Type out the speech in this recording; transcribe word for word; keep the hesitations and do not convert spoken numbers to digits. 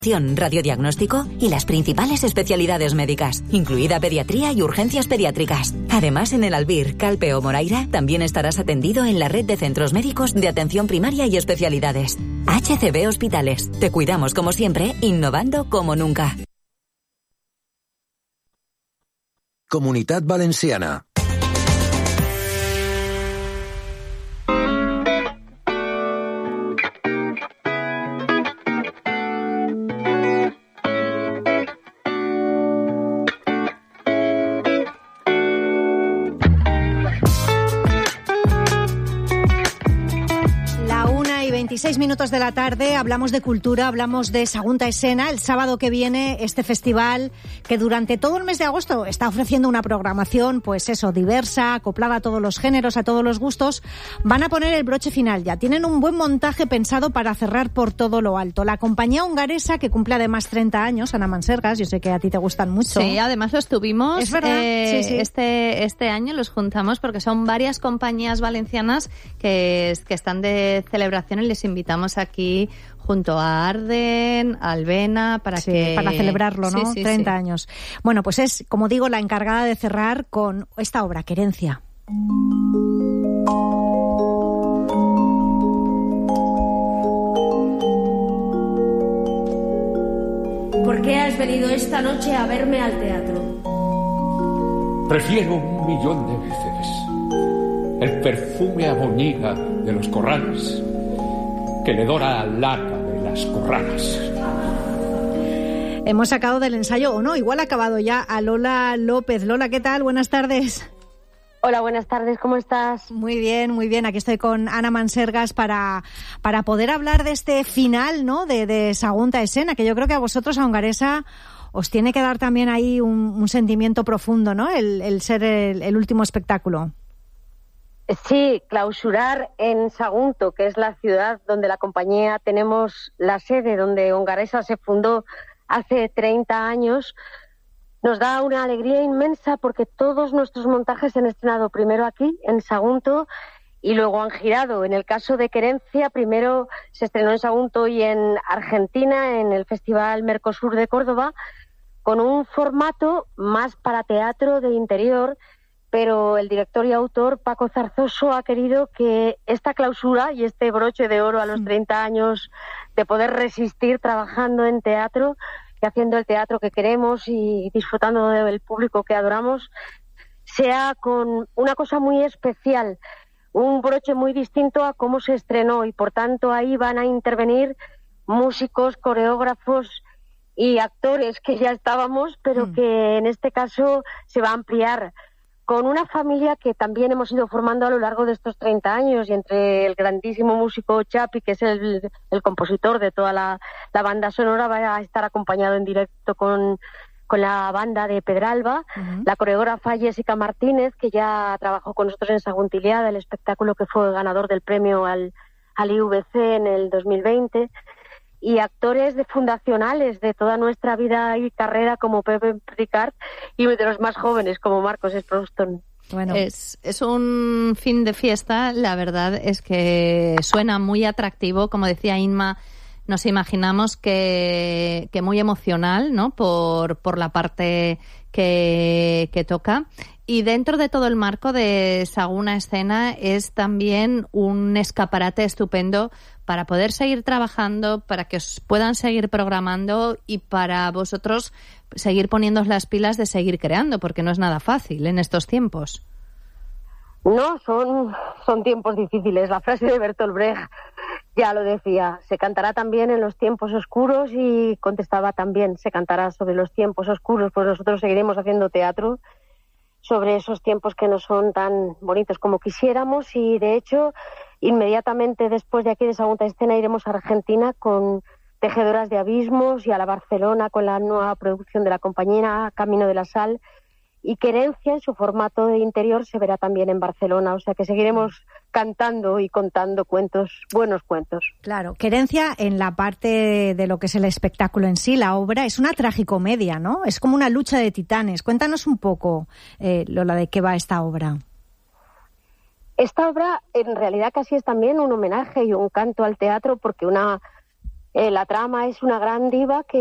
radiodiagnóstico y las principales especialidades médicas, incluida pediatría y urgencias pediátricas. Además, en el Albir, Calpe o Moraira también estarás atendido en la red de centros médicos de atención primaria y especialidades. H C B Hospitales. Te cuidamos como siempre, innovando como nunca. Comunitat Valenciana. veintiséis minutos de la tarde, hablamos de cultura, hablamos de Sagunta Escena, el sábado que viene este festival que durante todo el mes de agosto está ofreciendo una programación, pues eso, diversa, acoplada a todos los géneros, a todos los gustos. Van a poner el broche final ya, tienen un buen montaje pensado para cerrar por todo lo alto. La compañía hongaresa, que cumple además treinta años, Ana Mansergas, yo sé que a ti te gustan mucho. Sí, además los tuvimos, es verdad, eh, sí, sí. Este, este año los juntamos porque son varias compañías valencianas que, que están de celebración y les invitamos aquí junto a Arden, a Albena, para sí, que... para celebrarlo, ¿no? Sí, sí, treinta sí. años. Bueno, pues es, como digo, la encargada de cerrar con esta obra, Querencia. ¿Por qué has venido esta noche a verme al teatro? Prefiero un millón de veces el perfume a boñiga de los corrales que le dora larga de las corralas. Hemos sacado del ensayo, o no, igual ha acabado ya, a Lola López. Lola, ¿qué tal? Buenas tardes. Hola, buenas tardes, ¿cómo estás? Muy bien, muy bien. Aquí estoy con Ana Mansergas para, para poder hablar de este final, ¿no?, de, de Sagunta Escena, que yo creo que a vosotros, a Hongaresa, os tiene que dar también ahí un, un sentimiento profundo, ¿no?, el, el ser el, el último espectáculo. Sí, clausurar en Sagunto, que es la ciudad donde la compañía tenemos la sede, donde Hongaresa se fundó hace treinta años, nos da una alegría inmensa porque todos nuestros montajes se han estrenado primero aquí, en Sagunto, y luego han girado. En el caso de Querencia, primero se estrenó en Sagunto y en Argentina, en el Festival Mercosur de Córdoba, con un formato más para teatro de interior, pero el director y autor Paco Zarzoso ha querido que esta clausura y este broche de oro a los treinta años de poder resistir trabajando en teatro y haciendo el teatro que queremos y disfrutando del público que adoramos, sea con una cosa muy especial, un broche muy distinto a cómo se estrenó, y por tanto ahí van a intervenir músicos, coreógrafos y actores que ya estábamos, pero mm. que en este caso se va a ampliar, con una familia que también hemos ido formando a lo largo de estos treinta años, y entre el grandísimo músico Chapi, que es el, el compositor de toda la, la banda sonora, va a estar acompañado en directo con, con la banda de Pedralba, uh-huh. la coreógrafa Jessica Martínez, que ya trabajó con nosotros en Saguntiliada, el espectáculo que fue ganador del premio al, al I V C en el dos mil veinte, y actores de fundacionales de toda nuestra vida y carrera como Pepe Ricard, y de los más jóvenes como Marcos Sproston. Bueno, es, es un fin de fiesta, la verdad es que suena muy atractivo, como decía Inma, nos imaginamos que, que muy emocional, ¿no?, por, por la parte que, que toca. Y dentro de todo el marco de Sagunta Escena es también un escaparate estupendo para poder seguir trabajando, para que os puedan seguir programando y para vosotros seguir poniéndoos las pilas de seguir creando, porque no es nada fácil en estos tiempos. No, son, son tiempos difíciles. La frase de Bertolt Brecht ya lo decía. Se cantará también en los tiempos oscuros, y contestaba también, se cantará sobre los tiempos oscuros, pues nosotros seguiremos haciendo teatro sobre esos tiempos que no son tan bonitos como quisiéramos, y de hecho inmediatamente después de aquí de Sagunta Escena iremos a Argentina con Tejedoras de Abismos y a la Barcelona con la nueva producción de la compañía Camino de la Sal, y Querencia en su formato de interior se verá también en Barcelona, o sea que seguiremos cantando y contando cuentos, buenos cuentos. Claro, Querencia en la parte de lo que es el espectáculo en sí, la obra, es una tragicomedia, ¿no? Es como una lucha de titanes. Cuéntanos un poco, eh, Lola, de qué va esta obra. Esta obra en realidad casi es también un homenaje y un canto al teatro, porque una Eh, la trama es una gran diva que